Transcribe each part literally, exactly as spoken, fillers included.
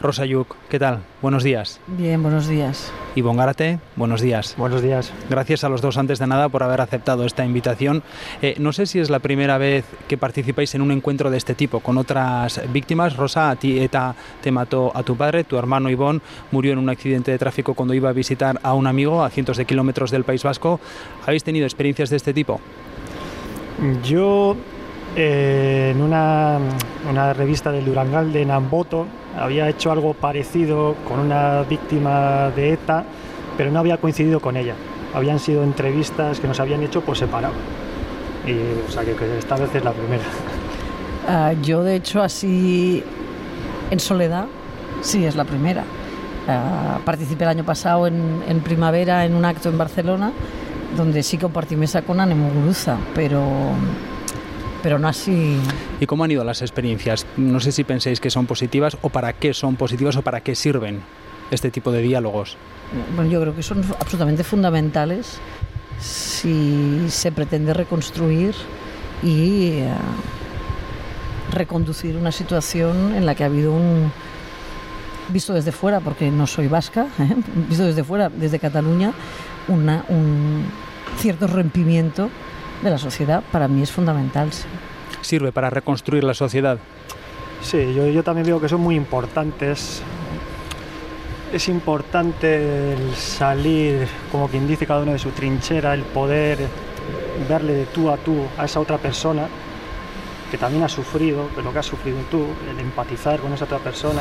Rosa Lluch, ¿qué tal? Buenos días. Bien, buenos días. Ivonne Gárate, buenos días. Buenos días. Gracias a los dos antes de nada por haber aceptado esta invitación. Eh, no sé si es la primera vez que participáis en un encuentro de este tipo con otras víctimas. Rosa, a ti ETA te mató a tu padre, tu hermano Ivonne murió en un accidente de tráfico cuando iba a visitar a un amigo a cientos de kilómetros del País Vasco. ¿Habéis tenido experiencias de este tipo? Yo, eh, en una, una revista del Durangalde, en Amboto, había hecho algo parecido con una víctima de ETA, pero no había coincidido con ella. Habían sido entrevistas que nos habían hecho por separado. Y, o sea, que, que esta vez es la primera. Uh, yo, de hecho, así, en soledad, sí, es la primera. Uh, participé el año pasado en, en primavera en un acto en Barcelona, donde sí compartí mesa con Ane Muguruza, pero... pero no así. ¿Y cómo han ido las experiencias? No sé si pensáis que son positivas o para qué son positivas o para qué sirven este tipo de diálogos. Bueno, yo creo que son absolutamente fundamentales si se pretende reconstruir y uh, reconducir una situación en la que ha habido un, visto desde fuera, porque no soy vasca, ¿eh? visto desde fuera, desde Cataluña, una, un cierto rompimiento de la sociedad. Para mí es fundamental. Sí. ¿Sirve para reconstruir la sociedad? Sí, yo, yo también veo que son muy importantes. Es importante el salir, como quien dice, cada uno de su trinchera, el poder verle de tú a tú a esa otra persona que también ha sufrido, que lo que has sufrido tú, el empatizar con esa otra persona.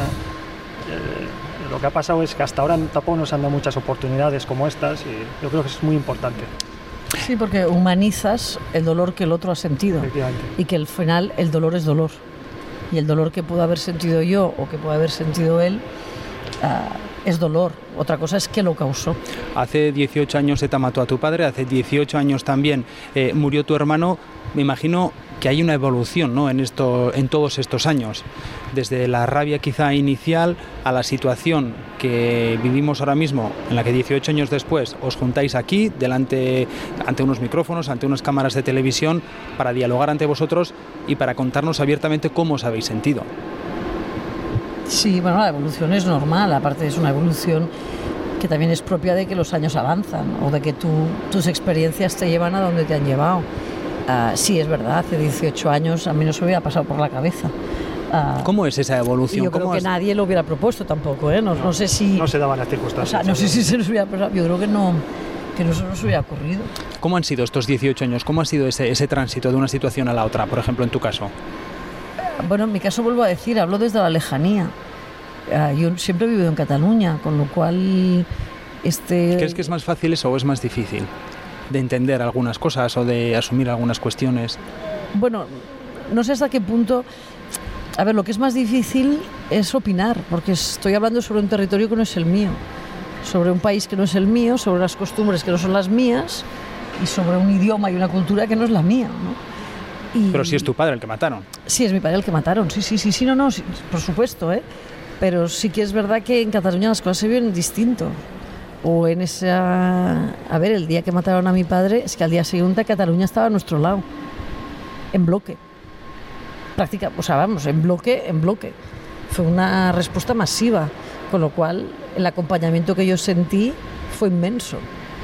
Eh, lo que ha pasado es que hasta ahora tampoco nos han dado muchas oportunidades como estas y yo creo que es muy importante. Sí, porque humanizas el dolor que el otro ha sentido y que al final el dolor es dolor y el dolor que puedo haber sentido yo o que puede haber sentido él uh, es dolor. Otra cosa es que lo causó. Hace dieciocho años ETA mató a tu padre, hace dieciocho años también eh, murió tu hermano. Me imagino que hay una evolución, ¿no?, en esto, en todos estos años, desde la rabia quizá inicial a la situación que vivimos ahora mismo, en la que dieciocho años después os juntáis aquí, delante, ante unos micrófonos, ante unas cámaras de televisión, para dialogar ante vosotros y para contarnos abiertamente cómo os habéis sentido. Sí, bueno, la evolución es normal, aparte es una evolución que también es propia de que los años avanzan o de que tú, tus experiencias te llevan a donde te han llevado. Uh, sí, es verdad, hace dieciocho años a mí no se me hubiera pasado por la cabeza. Uh, ¿Cómo es esa evolución? Yo creo que has... nadie lo hubiera propuesto tampoco, ¿eh? No, no, no sé si... No se daban las circunstancias. O sea, no sé si se nos hubiera pasado, yo creo que no, que no se nos hubiera ocurrido. ¿Cómo han sido estos dieciocho años? ¿Cómo ha sido ese, ese tránsito de una situación a la otra, por ejemplo, en tu caso? Bueno, en mi caso, vuelvo a decir, hablo desde la lejanía. Uh, yo siempre he vivido en Cataluña, con lo cual... Este... ¿Crees que es más fácil eso o es más difícil? De entender algunas cosas o de asumir algunas cuestiones. Bueno, no sé hasta qué punto... A ver, lo que es más difícil es opinar, porque estoy hablando sobre un territorio que no es el mío, sobre un país que no es el mío, sobre unas costumbres que no son las mías y sobre un idioma y una cultura que no es la mía, ¿no? Y... Pero si es tu padre el que mataron. Sí, es mi padre el que mataron, sí, sí, sí, sí, no, no, sí, por supuesto, ¿eh? Pero sí que es verdad que en Cataluña las cosas se viven distinto. O en esa... A ver, el día que mataron a mi padre, es que al día siguiente Cataluña estaba a nuestro lado, en bloque. Práctica, o sea, vamos, en bloque, en bloque. Fue una respuesta masiva, con lo cual el acompañamiento que yo sentí fue inmenso.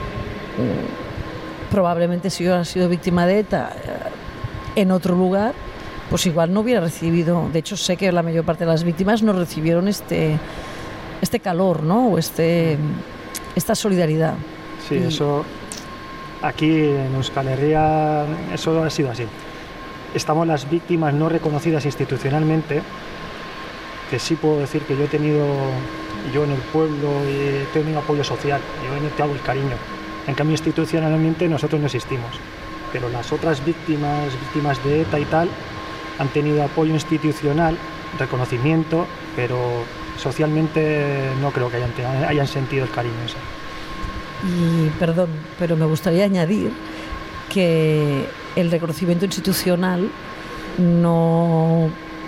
Probablemente si yo hubiera sido víctima de ETA en otro lugar, pues igual no hubiera recibido... De hecho, sé que la mayor parte de las víctimas no recibieron este, este calor, ¿no? O este... esta solidaridad. Sí, y... eso aquí en Euskal Herria eso ha sido así. Estamos las víctimas no reconocidas institucionalmente, que sí puedo decir que yo he tenido, yo en el pueblo he tenido apoyo social, yo te hago el cariño. En cambio institucionalmente nosotros no existimos, pero las otras víctimas, víctimas de ETA y tal, han tenido apoyo institucional, reconocimiento, pero socialmente no creo que hayan, hayan sentido el cariño ese. Y perdón, pero me gustaría añadir que el reconocimiento institucional no,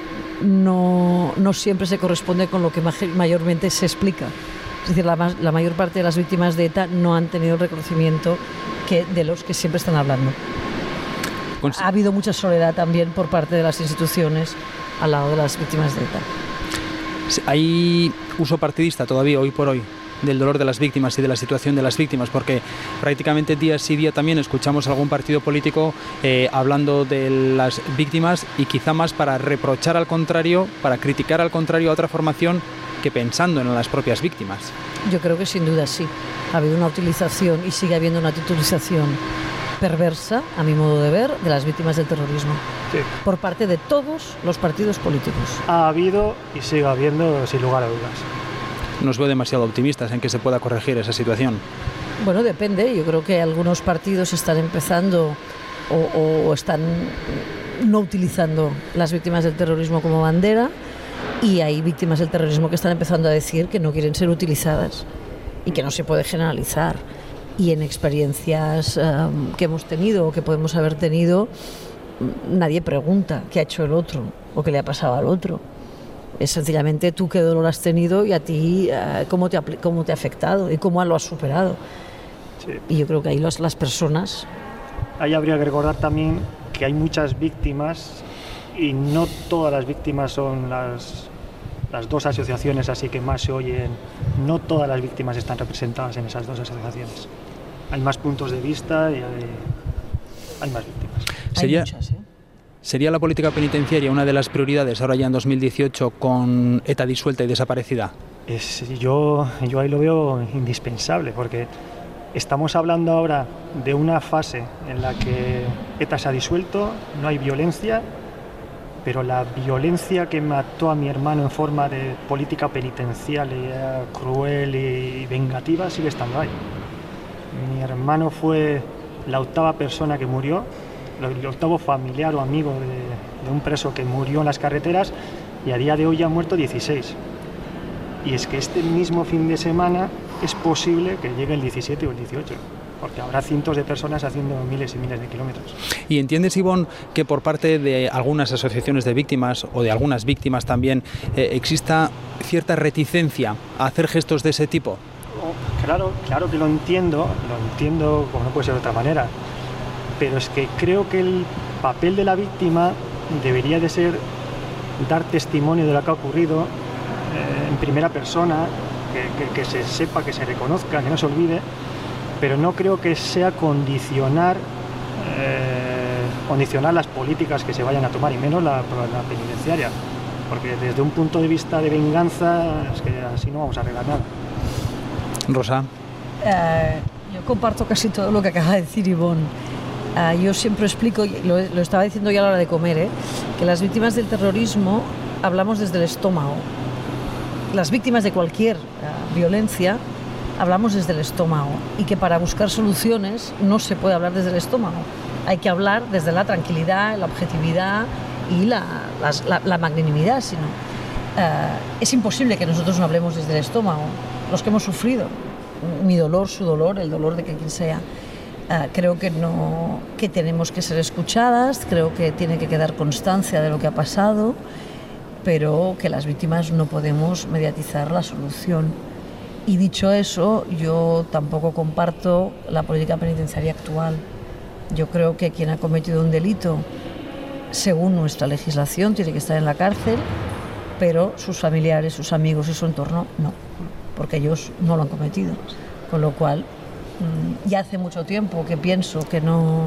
no, no siempre se corresponde con lo que mayormente se explica. Es decir, la, la mayor parte de las víctimas de ETA no han tenido el reconocimiento que, de los que siempre están hablando. Pues... Ha habido mucha soledad también por parte de las instituciones al lado de las víctimas de ETA. ¿Hay uso partidista todavía hoy por hoy del dolor de las víctimas y de la situación de las víctimas? Porque prácticamente día sí día también escuchamos a algún partido político eh, hablando de las víctimas y quizá más para reprochar al contrario, para criticar al contrario a otra formación que pensando en las propias víctimas. Yo creo que sin duda sí. Ha habido una utilización y sigue habiendo una titulización perversa, a mi modo de ver, de las víctimas del terrorismo. Sí. Por parte de todos los partidos políticos. Ha habido y sigue habiendo, sin lugar a dudas. ¿Nos veo demasiado optimistas en que se pueda corregir esa situación? Bueno, depende. Yo creo que algunos partidos están empezando o, o están no utilizando las víctimas del terrorismo como bandera, y hay víctimas del terrorismo que están empezando a decir que no quieren ser utilizadas y que no se puede generalizar. Y en experiencias um, que hemos tenido o que podemos haber tenido, nadie pregunta qué ha hecho el otro o qué le ha pasado al otro. Es sencillamente tú qué dolor has tenido y a ti uh, cómo, te ha, cómo te ha afectado y cómo lo has superado. Sí. Y yo creo que ahí las, las personas... Ahí habría que recordar también que hay muchas víctimas y no todas las víctimas son las, las dos asociaciones así que más se oyen. No todas las víctimas están representadas en esas dos asociaciones. Hay más puntos de vista y hay, hay más víctimas. Sería... Hay muchas, ¿eh? ¿Sería la política penitenciaria una de las prioridades ahora ya en dos mil dieciocho con ETA disuelta y desaparecida? Es, yo, yo ahí lo veo indispensable, porque estamos hablando ahora de una fase en la que ETA se ha disuelto, no hay violencia, pero la violencia que mató a mi hermano en forma de política penitenciaria cruel y vengativa sigue estando ahí. Mi hermano fue la octava persona que murió, el octavo familiar o amigo de, de un preso que murió en las carreteras, y a día de hoy ya han muerto dieciséis. Y es que este mismo fin de semana es posible que llegue el diecisiete o el dieciocho, porque habrá cientos de personas haciendo miles y miles de kilómetros. ¿Y entiendes, Ivonne, que por parte de algunas asociaciones de víctimas o de algunas víctimas también eh, exista cierta reticencia a hacer gestos de ese tipo? Oh, claro, claro que lo entiendo, lo entiendo como no puede ser de otra manera. Pero es que creo que el papel de la víctima debería de ser dar testimonio de lo que ha ocurrido eh, en primera persona, que, que, que se sepa, que se reconozca, que no se olvide, pero no creo que sea condicionar, eh, condicionar las políticas que se vayan a tomar, y menos la, la penitenciaria, porque desde un punto de vista de venganza es que así no vamos a arreglar nada. Rosa. Uh, yo comparto casi todo lo que acaba de decir Ivonne. Uh, yo siempre explico, lo, lo estaba diciendo ya a la hora de comer, ¿eh? que las víctimas del terrorismo hablamos desde el estómago. Las víctimas de cualquier uh, violencia hablamos desde el estómago, y que para buscar soluciones no se puede hablar desde el estómago. Hay que hablar desde la tranquilidad, la objetividad y la, las, la, la magnanimidad. Sino, uh, es imposible que nosotros no hablemos desde el estómago. Los que hemos sufrido, mi dolor, su dolor, el dolor de que quien sea. Uh, creo que, no, que tenemos que ser escuchadas, creo que tiene que quedar constancia de lo que ha pasado, pero que las víctimas no podemos mediatizar la solución. Y dicho eso, yo tampoco comparto la política penitenciaria actual. Yo creo que quien ha cometido un delito, según nuestra legislación, tiene que estar en la cárcel, pero sus familiares, sus amigos y su entorno no, porque ellos no lo han cometido. Con lo cual, ya hace mucho tiempo que pienso que no,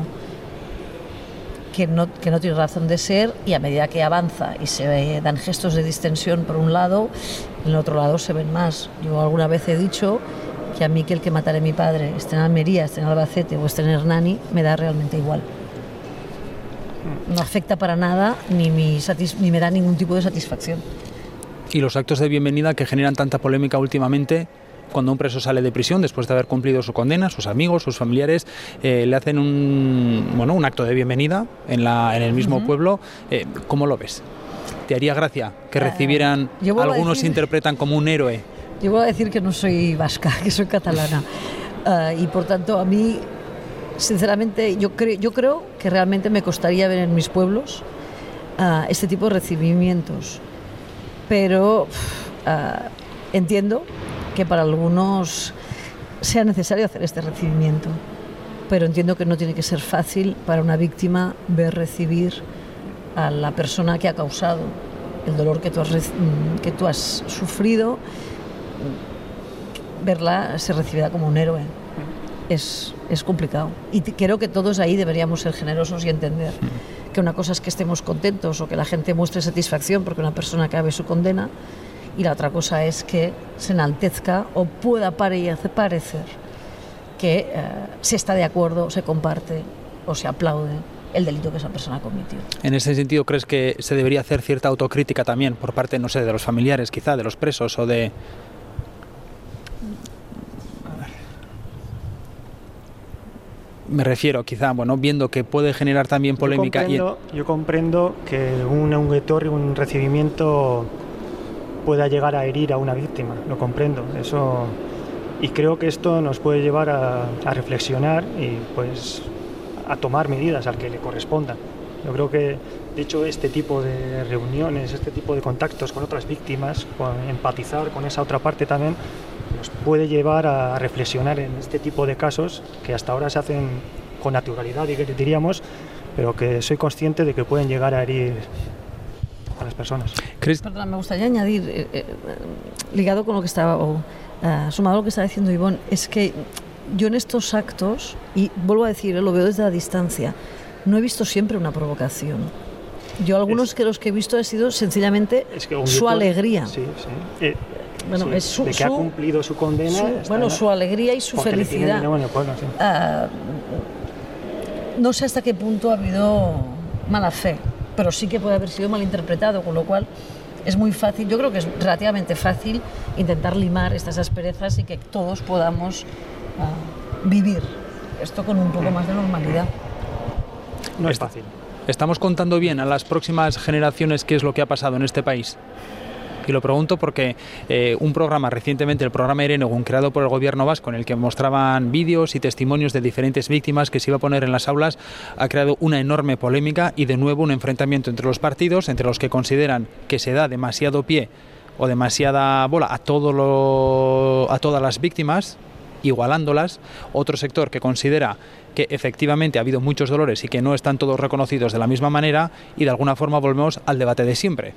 que no, que no tiene razón de ser, y a medida que avanza y se dan gestos de distensión por un lado, en el otro lado se ven más. Yo alguna vez he dicho que a mí que el que matara a mi padre esté en Almería, esté en Albacete o esté en Hernani, me da realmente igual. No afecta para nada ni, mi satis- ni me da ningún tipo de satisfacción. ¿Y los actos de bienvenida que generan tanta polémica últimamente? Cuando un preso sale de prisión después de haber cumplido su condena, sus amigos, sus familiares eh, le hacen un, bueno, un acto de bienvenida en, la, en el mismo uh-huh. pueblo. Eh, ¿Cómo lo ves? ¿Te haría gracia que recibieran, uh, algunos decir, interpretan como un héroe? Yo voy a decir que no soy vasca, que soy catalana. Uh, y por tanto, a mí, sinceramente, yo, cre- yo creo que realmente me costaría ver en mis pueblos uh, este tipo de recibimientos. Pero uh, entiendo que para algunos sea necesario hacer este recibimiento, pero entiendo que no tiene que ser fácil para una víctima ver recibir a la persona que ha causado el dolor que tú has, que tú has sufrido, verla ser recibida como un héroe. Es, es complicado. Y t- creo que todos ahí deberíamos ser generosos y entender que una cosa es que estemos contentos o que la gente muestre satisfacción porque una persona acabe su condena, y la otra cosa es que se enaltezca o pueda parecer que eh, se está de acuerdo, se comparte o se aplaude el delito que esa persona ha cometido. En ese sentido, ¿crees que se debería hacer cierta autocrítica también por parte, no sé, de los familiares, quizá, de los presos o de... Me refiero, quizá, bueno, viendo que puede generar también polémica. Yo comprendo, y... yo comprendo que un unguetor y un recibimiento pueda llegar a herir a una víctima, lo comprendo, eso, y creo que esto nos puede llevar a, a reflexionar y pues a tomar medidas al que le correspondan. Yo creo que, de hecho, este tipo de reuniones, este tipo de contactos con otras víctimas, con empatizar con esa otra parte también, nos puede llevar a reflexionar en este tipo de casos que hasta ahora se hacen con naturalidad, diríamos, pero que soy consciente de que pueden llegar a herir a las personas. Perdón, me gustaría añadir, eh, eh, ligado con lo que estaba, o uh, sumado a lo que estaba diciendo Ivonne, es que yo en estos actos, y vuelvo a decir, eh, lo veo desde la distancia, no he visto siempre una provocación. Yo algunos es, que los que he visto ha sido sencillamente es que su alegría. Sí, sí. Eh, Bueno, sí, es su, de que su, ha cumplido su condena. Su, bueno, su alegría y su felicidad. Bueno, pueblo, sí. uh, no sé hasta qué punto ha habido mala fe, pero sí que puede haber sido malinterpretado, con lo cual es muy fácil, yo creo que es relativamente fácil intentar limar estas asperezas y que todos podamos uh, vivir esto con un poco más de normalidad. No es fácil. ¿Estamos contando bien a las próximas generaciones qué es lo que ha pasado en este país? Y lo pregunto porque eh, un programa recientemente, el programa Herenegun, creado por el gobierno vasco, en el que mostraban vídeos y testimonios de diferentes víctimas que se iba a poner en las aulas, ha creado una enorme polémica y de nuevo un enfrentamiento entre los partidos, entre los que consideran que se da demasiado pie o demasiada bola a, todo lo, a todas las víctimas, igualándolas. Otro sector que considera que efectivamente ha habido muchos dolores y que no están todos reconocidos de la misma manera, y de alguna forma volvemos al debate de siempre.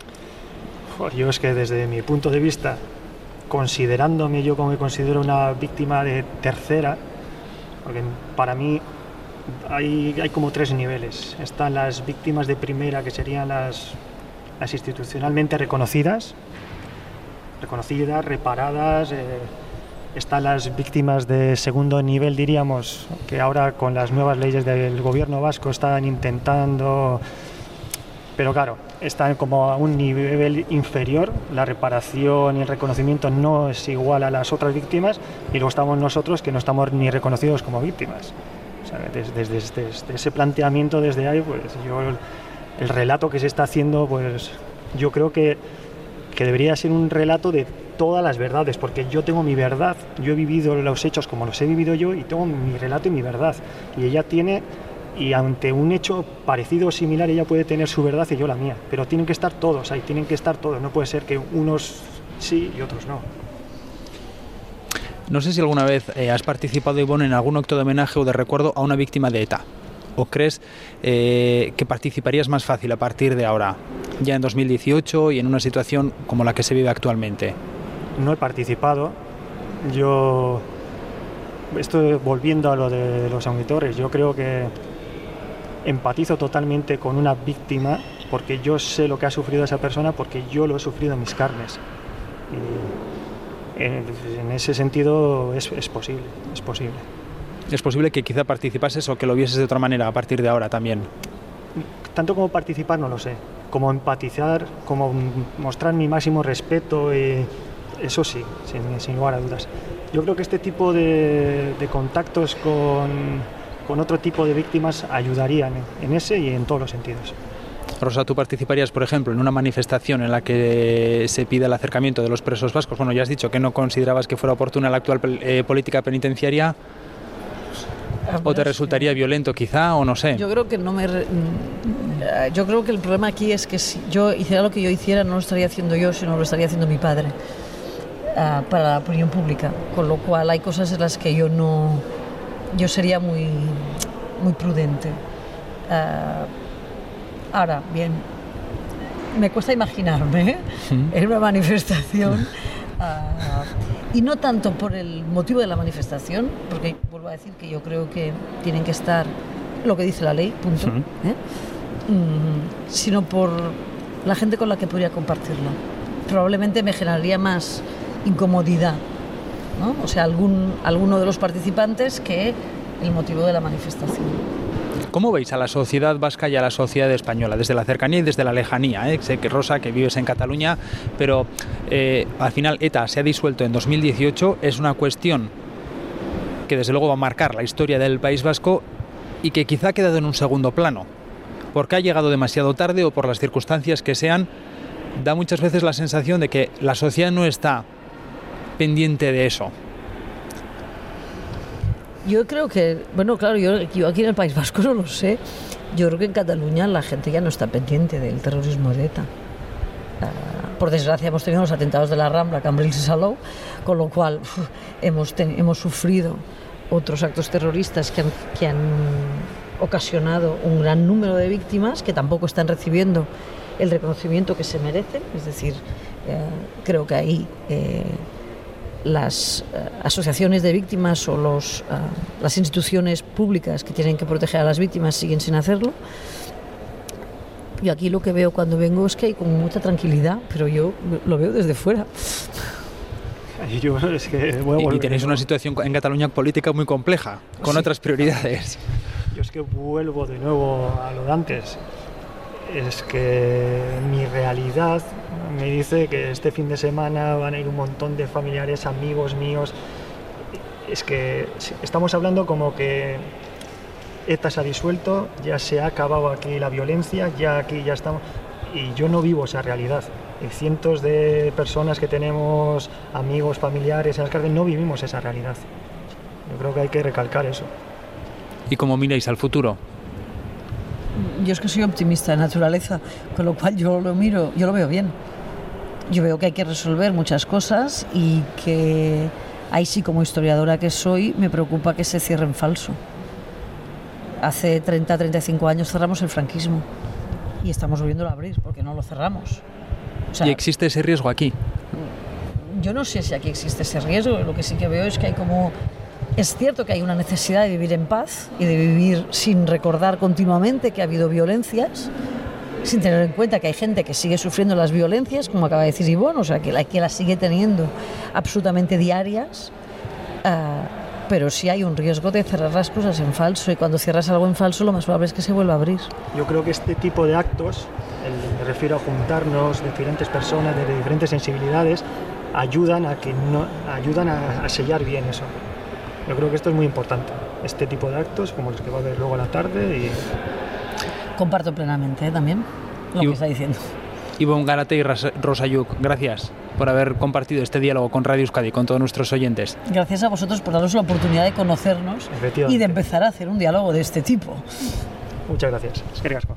Yo es que desde mi punto de vista, considerándome yo como me considero una víctima de tercera, porque para mí hay, hay como tres niveles. Están las víctimas de primera, que serían las, las institucionalmente reconocidas, reconocidas, reparadas. Eh, están las víctimas de segundo nivel, diríamos, que ahora con las nuevas leyes del gobierno vasco están intentando... Pero claro, están como a un nivel inferior, la reparación y el reconocimiento no es igual a las otras víctimas, y luego estamos nosotros que no estamos ni reconocidos como víctimas. O sea, desde, desde, desde, desde ese planteamiento, desde ahí, pues yo, el, el relato que se está haciendo, pues yo creo que, que debería ser un relato de todas las verdades, porque yo tengo mi verdad, yo he vivido los hechos como los he vivido yo y tengo mi relato y mi verdad, y ella tiene... Y ante un hecho parecido o similar, ella puede tener su verdad y yo la mía. Pero tienen que estar todos ahí, tienen que estar todos. No puede ser que unos sí y otros no. No sé si alguna vez eh, has participado, Ivonne, en algún acto de homenaje o de recuerdo a una víctima de ETA. ¿O crees eh, que participarías más fácil a partir de ahora, ya en dos mil dieciocho y en una situación como la que se vive actualmente? No he participado. Yo... Estoy volviendo a lo de los auditores. Yo creo que empatizo totalmente con una víctima porque yo sé lo que ha sufrido esa persona, porque yo lo he sufrido en mis carnes. Y en, en ese sentido es, es posible, es posible. ¿Es posible que quizá participases o que lo vieses de otra manera a partir de ahora también? Tanto como participar no lo sé, como empatizar, como mostrar mi máximo respeto, y eso sí, sin, sin lugar a dudas. Yo creo que este tipo de, de contactos con... con otro tipo de víctimas ayudarían en ese y en todos los sentidos. Rosa, ¿tú participarías, por ejemplo, en una manifestación en la que se pida el acercamiento de los presos vascos? Bueno, ya has dicho que no considerabas que fuera oportuna la actual eh, política penitenciaria. ¿O te resultaría violento quizá, o no sé? Yo creo que no me... Re... Yo creo que el problema aquí es que si yo hiciera lo que yo hiciera, no lo estaría haciendo yo, sino lo estaría haciendo mi padre, uh, para la opinión pública. Con lo cual hay cosas en las que yo no... Yo sería muy, muy prudente. Uh, ahora, bien, me cuesta imaginarme ¿eh? mm. en una manifestación. Uh, y no tanto por el motivo de la manifestación, porque vuelvo a decir que yo creo que tienen que estar lo que dice la ley, punto, mm. ¿eh? mm, sino por la gente con la que podría compartirlo. Probablemente me generaría más incomodidad, ¿no? O sea, algún, alguno de los participantes que el motivo de la manifestación. ¿Cómo veis a la sociedad vasca y a la sociedad española? Desde la cercanía y desde la lejanía, ¿eh? Sé que Rosa, que vives en Cataluña, pero eh, al final ETA se ha disuelto en dos mil dieciocho, es una cuestión que desde luego va a marcar la historia del País Vasco y que quizá ha quedado en un segundo plano, porque ha llegado demasiado tarde o por las circunstancias que sean. Da muchas veces la sensación de que la sociedad no está pendiente de eso. Yo creo que, bueno, claro, yo, yo aquí en el País Vasco no lo sé. Yo creo que en Cataluña la gente ya no está pendiente del terrorismo de ETA. Uh, por desgracia hemos tenido los atentados de la Rambla, Cambrils y Salou, con lo cual uf, hemos, ten, hemos sufrido otros actos terroristas que han, que han ocasionado un gran número de víctimas que tampoco están recibiendo el reconocimiento que se merecen. Es decir, eh, creo que ahí eh, las eh, asociaciones de víctimas o los, eh, las instituciones públicas que tienen que proteger a las víctimas siguen sin hacerlo. Yo aquí lo que veo cuando vengo es que hay como mucha tranquilidad, pero yo lo veo desde fuera. Yo, es que voy a volver, y, y tenéis ¿no? una situación en Cataluña política muy compleja, con sí. otras prioridades. Yo es que vuelvo de nuevo a lo de antes. Es que mi realidad me dice que este fin de semana van a ir un montón de familiares, amigos míos. Es que estamos hablando como que ETA se ha disuelto, ya se ha acabado aquí la violencia, ya aquí ya estamos. Y yo no vivo esa realidad. Y cientos de personas que tenemos, amigos, familiares en las cárceles, no vivimos esa realidad. Yo creo que hay que recalcar eso. ¿Y cómo miráis al futuro? Yo es que soy optimista de naturaleza, con lo cual yo lo miro, yo lo veo bien. Yo veo que hay que resolver muchas cosas y que ahí sí, como historiadora que soy, me preocupa que se cierre en falso. Hace treinta, treinta y cinco años cerramos el franquismo y estamos volviéndolo a abrir porque no lo cerramos. O sea, ¿y existe ese riesgo aquí? Yo no sé si aquí existe ese riesgo, lo que sí que veo es que hay como... Es cierto que hay una necesidad de vivir en paz y de vivir sin recordar continuamente que ha habido violencias, sin tener en cuenta que hay gente que sigue sufriendo las violencias, como acaba de decir Ivonne, o sea, que, la, que las sigue teniendo absolutamente diarias, uh, pero sí hay un riesgo de cerrar las cosas en falso, y cuando cierras algo en falso lo más probable es que se vuelva a abrir. Yo creo que este tipo de actos, el, me refiero a juntarnos diferentes personas de diferentes sensibilidades, ayudan a, que no, ayudan a, a sellar bien eso. Yo creo que esto es muy importante, este tipo de actos, como los que va a haber luego a la tarde. Y... Comparto plenamente ¿eh? también lo y, que está diciendo. Ivonne Gárate y Rosa Lluch, gracias por haber compartido este diálogo con Radio Euskadi, con todos nuestros oyentes. Gracias a vosotros por darnos la oportunidad de conocernos y de empezar a hacer un diálogo de este tipo. Muchas gracias. Es que ricasco.